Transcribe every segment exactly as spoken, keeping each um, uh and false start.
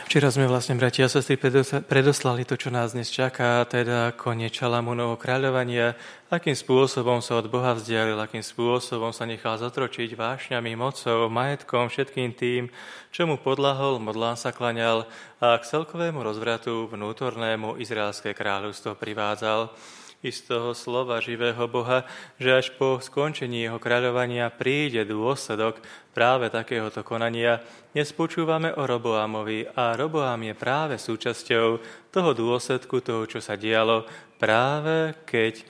Včera sme vlastne, bratia a sestry, predoslali to, čo nás dnes čaká, teda koniec Šalamúnovho kráľovania, akým spôsobom sa od Boha vzdialil, akým spôsobom sa nechal zotročiť vášňami, mocou, majetkom, všetkým tým, čo mu podľahol, modlám sa klaňal a k celkovému rozvratu vnútornému izraelské kráľovstvo privádzal. I z toho slova živého Boha, že až po skončení jeho kráľovania príde dôsledok práve takéhoto konania. Dnes počúvame o Roboamovi a Roboam je práve súčasťou toho dôsledku, toho, čo sa dialo, práve keď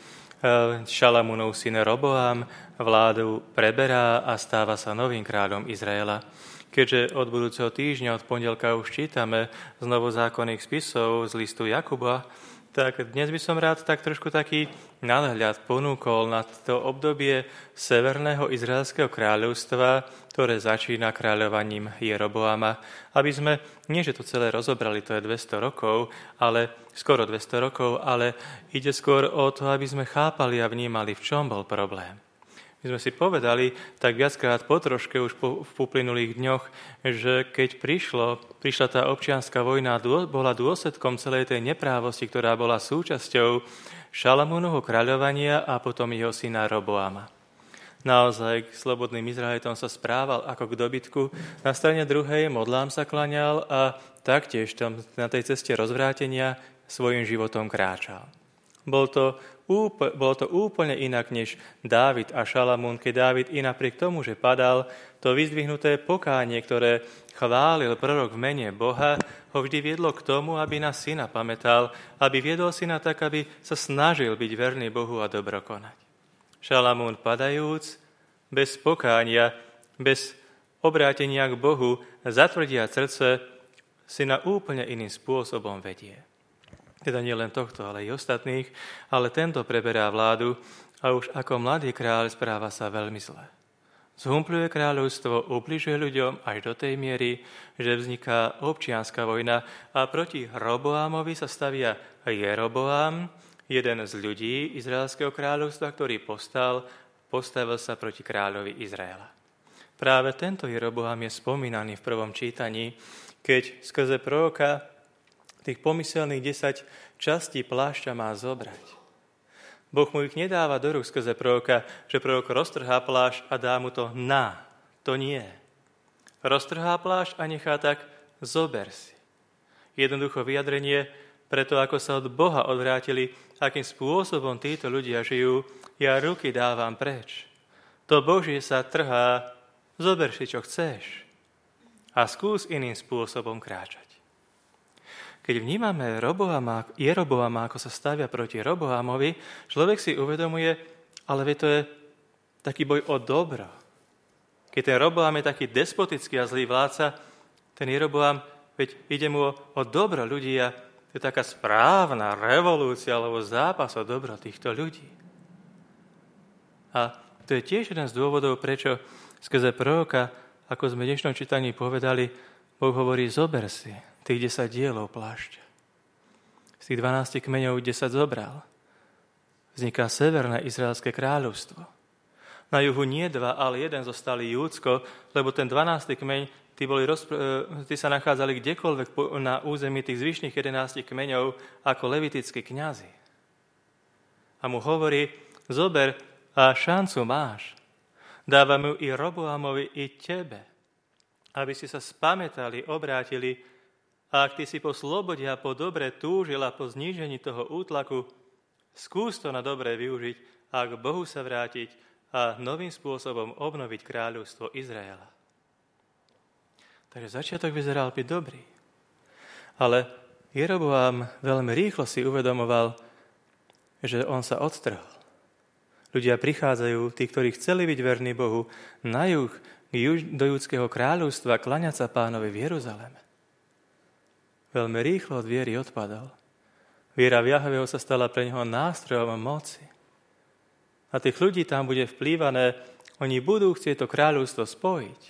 Šalamúnov syn Roboam vládu preberá a stáva sa novým kráľom Izraela. Keďže od budúceho týždňa, od pondelka už čítame z novozákonných spisov z listu Jakuba, tak dnes by som rád tak trošku taký nadhľad ponúkol na to obdobie severného izraelského kráľovstva, ktoré začína kráľovaním Jeroboama. Aby sme, nie že to celé rozobrali, to je dvesto rokov, ale skoro dvesto rokov, ale ide skôr o to, aby sme chápali a vnímali, v čom bol problém. My sme si povedali tak viackrát po troške už po, v uplynulých dňoch, že keď prišlo, prišla tá občianska vojna, dô, bola dôsledkom celej tej neprávosti, ktorá bola súčasťou Šalamúnovho kráľovania a potom jeho syna Roboama. Naozaj k slobodným Izraelitom sa správal ako k dobytku, na strane druhej modlám sa klaňal a taktiež tam na tej ceste rozvrátenia svojim životom kráčal. Bol to Úpl, bolo to úplne inak než Dávid a Šalamún, keď Dávid i napriek tomu, že padal, to vyzdvihnuté pokánie, ktoré chválil prorok v mene Boha, ho vždy viedlo k tomu, aby na syna pamätal, aby viedol syna tak, aby sa snažil byť verný Bohu a dobro konať. Šalamún padajúc, bez pokánia, bez obrátenia k Bohu, zatvrdia srdce, syna úplne iným spôsobom vedie. Teda nie len tohto, ale i ostatných, ale tento preberá vládu a už ako mladý kráľ správa sa veľmi zle. Zhumpľuje kráľovstvo, ubližuje ľuďom až do tej miery, že vzniká občianska vojna a proti Roboamovi sa stavia Jeroboam, jeden z ľudí Izraelského kráľovstva, ktorý postal, postavil sa proti kráľovi Izraela. Práve tento Jeroboam je spomínaný v prvom čítaní, keď skrze proroka tých pomyselných desať častí plášťa má zobrať. Boh mu ich nedáva do rúk skrze proroka, že prorok roztrhá plášť a dá mu to na. To nie. Roztrhá plášť a nechá tak, zober si. Jednoducho vyjadrenie, preto ako sa od Boha odvrátili, akým spôsobom títo ľudia žijú, ja ruky dávam preč. To Božie sa trhá, zober si, čo chceš a skús iným spôsobom kráčať. Keď vnímame Roboama, Jeroboama, ako sa stavia proti Roboamovi, človek si uvedomuje, ale to je taký boj o dobro. Keď ten Roboam je taký despotický a zlý vládca, ten Jeroboam, veď ide mu o, o dobro ľudí a to je taká správna revolúcia alebo zápas o dobro týchto ľudí. A to je tiež jeden z dôvodov, prečo skrze proroka, ako sme v dnešnom čítaní povedali, Boh hovorí, zober si tých desať dielov plášťa. Z tých dvanástich kmeňov desať zobral. Vzniká severné izraelské kráľovstvo. Na juhu nie dva, ale jeden zostali Júdsko, lebo ten dvanásty kmeň, tí, boli rozpr- tí sa nachádzali kdekoľvek na území tých zvyšných jedenástich kmeňov ako levitickí kňazi. A mu hovorí, zober a šancu máš. Dávam ju i Roboamovi, i tebe, aby si sa spamätali, obrátili. A ak ty si po slobode a po dobre túžil a po znížení toho útlaku, skús to na dobre využiť a k Bohu sa vrátiť a novým spôsobom obnoviť kráľovstvo Izraela. Takže začiatok vyzeral byť dobrý. Ale Jeroboam veľmi rýchlo si uvedomoval, že on sa odtrhol. Ľudia prichádzajú, tí, ktorí chceli byť verní Bohu, na juh do judského kráľovstva klaňať sa Pánovi v Jeruzaleme. Veľmi rýchlo od viery odpadal. Viera v Jahveho sa stala pre neho nástrojom moci. A tých ľudí tam bude vplývané, oni budú chcieť to kráľovstvo spojiť.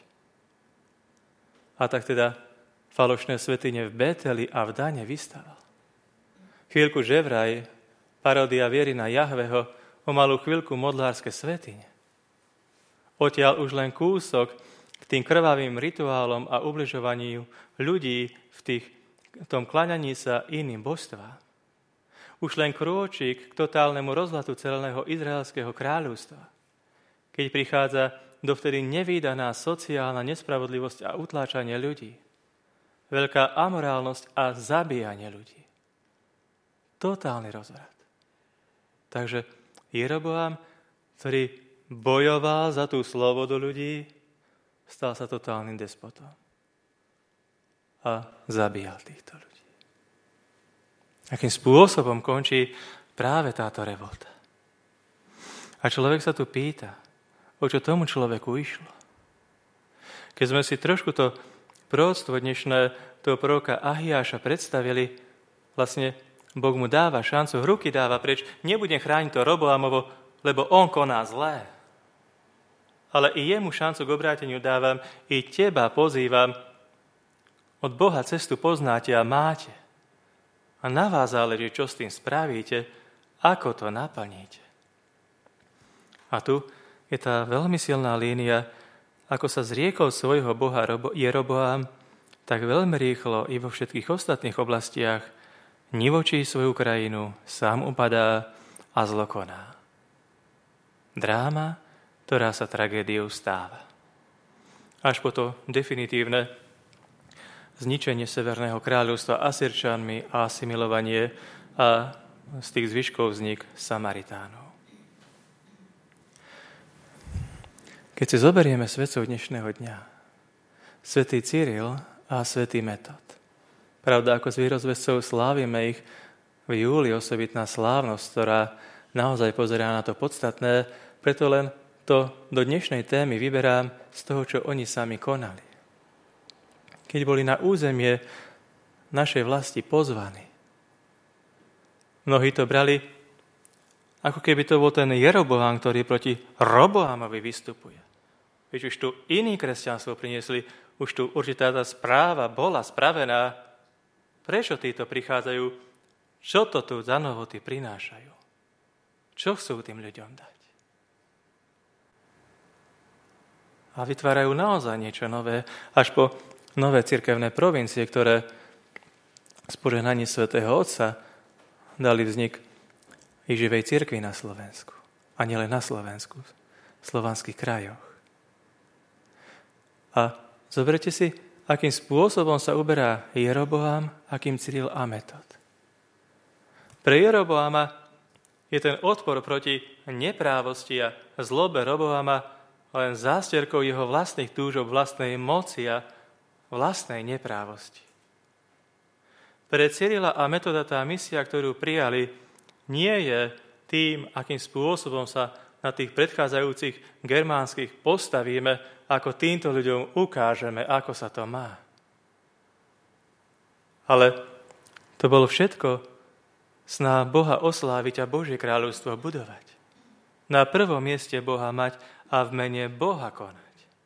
A tak teda falošné svätyne v Beteli a v Dane vystaval. Chvíľku že vraj, paródia viery na Jahveho, o malú chvíľku modlárske svätyne. Odtiaľ už len kúsok k tým krvavým rituálom a ubližovaniu ľudí v tých tom kláňaní sa iným božstvám. Už len krôčik k totálnemu rozlatu celého izraelského kráľovstva. Keď prichádza dovtedy nevídaná sociálna nespravodlivosť a utláčanie ľudí. Veľká amorálnosť a zabíjanie ľudí. Totálny rozvrat. Takže Jeroboam, ktorý bojoval za tú slobodu ľudí, stal sa totálnym despotom. A zabíjal týchto ľudí. Akým spôsobom končí práve táto revolta. A človek sa tu pýta, o čo tomu človeku išlo. Keď sme si trošku to proroctvo dnešné toho proroka Ahiáša predstavili, vlastne Boh mu dáva šancu, ruky dáva preč, nebudem chrániť to Roboamovo, lebo on koná zlé. Ale i jemu šancu k obráteniu dávam, i teba pozývam, od Boha cestu poznáte a máte. A na vás záleží, čo s tým spravíte, ako to naplníte. A tu je tá veľmi silná línia, ako sa zriekol svojho boha Jeroboam, tak veľmi rýchlo i vo všetkých ostatných oblastiach nivočí svoju krajinu, sám upadá a zlo koná. Dráma, ktorá sa tragédiou stáva. Až po to definitívne zničenie Severného kráľovstva Asyrčanmi a asimilovanie a z tých zvyškov vznik Samaritánov. Keď si zoberieme svetcov dnešného dňa, svätý Cyril a svätý Metod. Pravda, ako z vírozvescov slávime ich v júli, osobitná slávnosť, ktorá naozaj pozerá na to podstatné, preto len to do dnešnej témy vyberám z toho, čo oni sami konali. Keď boli na územie našej vlasti pozvaní. Mnohí to brali, ako keby to bol ten Jeroboam, ktorý proti Roboamovi vystupuje. Veď už tu iní kresťanstvo priniesli, už tu určitá tá správa bola spravená. Prečo títo prichádzajú? Čo to tu za novoty prinášajú? Čo chcú tým ľuďom dať? A vytvárajú naozaj niečo nové, až po nové cirkevné provincie, ktoré z požehnaní svätého Otca dali vznik i živej cirkvi na Slovensku. A nielen na Slovensku, v slovanských krajoch. A zoberte si, akým spôsobom sa uberá Jeroboam, akým Cyril a Metod. Pre Jeroboama je ten odpor proti neprávosti a zlobe Roboama len zásterkou jeho vlastných túžob, vlastnej moci a vlastnej neprávosti. Pre Cyrila a Metoda tá misia, ktorú prijali, nie je tým, akým spôsobom sa na tých predchádzajúcich germánskych postavíme, ako týmto ľuďom ukážeme, ako sa to má. Ale to bolo všetko sná Boha osláviť a Božie kráľovstvo budovať. Na prvom mieste Boha mať a v mene Boha konať.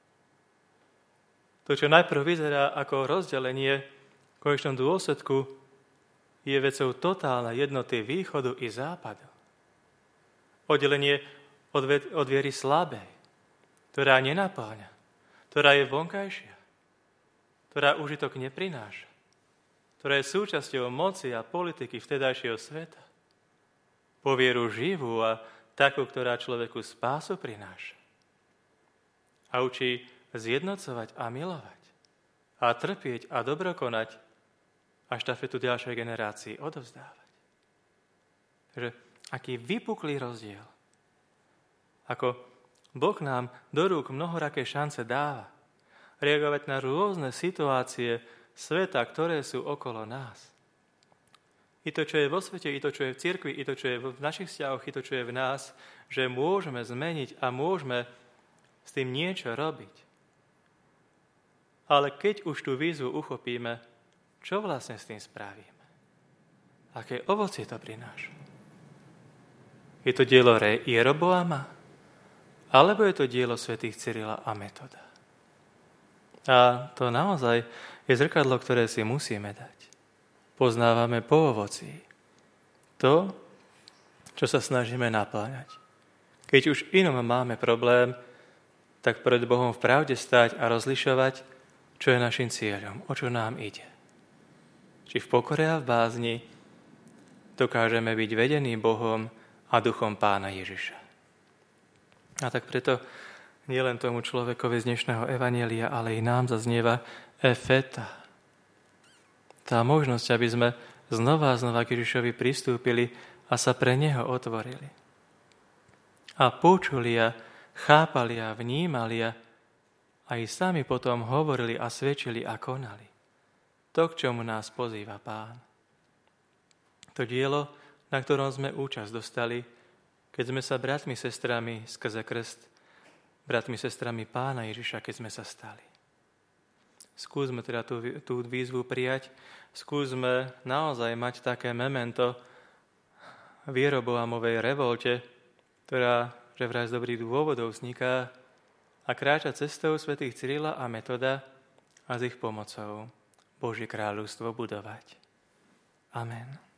To, čo najprv vyzerá ako rozdelenie, v konečnom dôsledku je vecou totálnej jednoty východu i západu. Oddelenie od, od viery slabej, ktorá nenapáľa, ktorá je vonkajšia, ktorá užitok neprináša, ktorá je súčasťou moci a politiky vtedajšieho sveta. Po vieru živú a takú, ktorá človeku spásu prináša. A učí zjednocovať a milovať a trpieť a dobrokonať a štafetu ďalšej generácii odovzdávať. Takže aký vypuklý rozdiel. Ako Boh nám do rúk mnohoraké šance dáva reagovať na rôzne situácie sveta, ktoré sú okolo nás. I to, čo je vo svete, i to, čo je v cirkvi, i to, čo je v našich vzťahoch, i to, čo je v nás, že môžeme zmeniť a môžeme s tým niečo robiť. Ale keď už tú výzvu uchopíme, čo vlastne s tým spravíme? Aké ovocie to prináša? Je to dielo Jeroboama? Alebo je to dielo svätých Cyrila a Metoda? A to naozaj je zrkadlo, ktoré si musíme dať. Poznávame po ovocí to, čo sa snažíme napláňať. Keď už inom máme problém, tak pred Bohom v pravde stáť a rozlišovať, čo je našim cieľom, o čo nám ide. či v pokore a v bázni, dokážeme byť vedení Bohom a duchom Pána Ježiša. A tak preto nielen tomu človekovi z dnešného evanjelia, ale i nám zaznieva efeta. Tá možnosť, aby sme znova a znova k Ježišovi pristúpili a sa pre Neho otvorili. A počuli a chápali a vnímali a aj sami potom hovorili a svedčili a konali. To, k čomu nás pozýva Pán. To dielo, na ktorom sme účasť dostali, keď sme sa bratmi, sestrami skrze krst, bratmi, sestrami Pána Ježiša, keď sme sa stali. Skúsme teda tú, tú výzvu prijať, skúsme naozaj mať také memento v Jeroboamovej revolte, ktorá že vraj z dobrých dôvodov vzniká a kráča cestou svätých Cyrila a Metoda a s ich pomocou Božie kráľovstvo budovať. Amen.